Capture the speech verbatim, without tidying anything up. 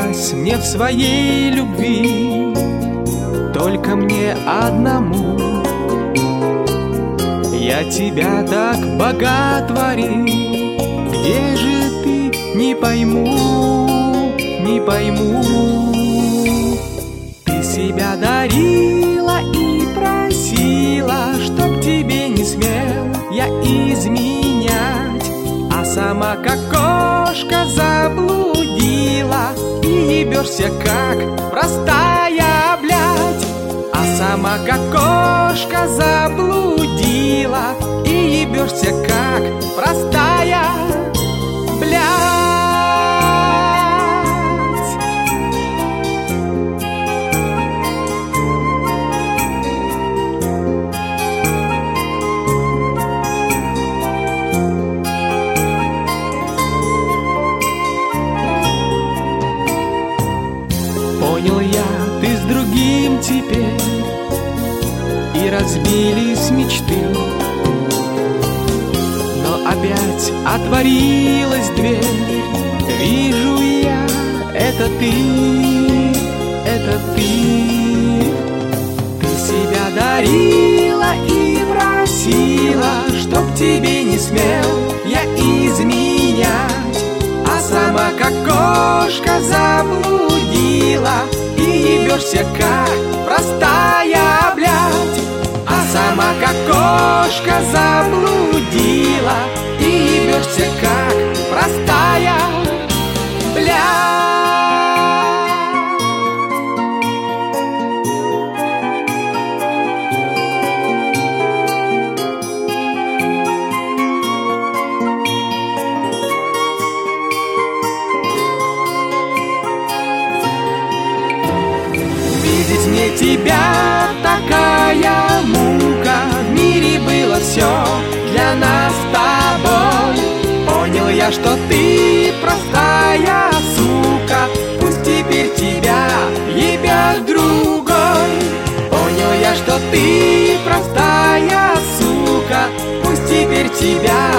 признавалась мне в своей любви, только мне одному. Я тебя так боготворил, где же ты, не пойму, не пойму. Ты себя дарила и просила, чтоб тебе не смел я изменять, а сама как кошка заблудила и ебешься как простая блядь. А сама как кошка заблудила и ебешься как простая блядь. Понял я, ты с другим теперь, и разбились мечты. Но опять отворилась дверь, вижу я, это ты, это ты. Ты себя дарила и просила, чтоб тебе не смел я изменять, а сама как кошка заблудила и ебешься как простая блядь. А сама как кошка заблудила и ебешься как простая блядь. Видеть мне тебя такая мука, в мире было все для нас с тобой. Понял я, что ты простая сука, пусть теперь тебя ебет другой. Понял я, что ты простая сука, пусть теперь тебя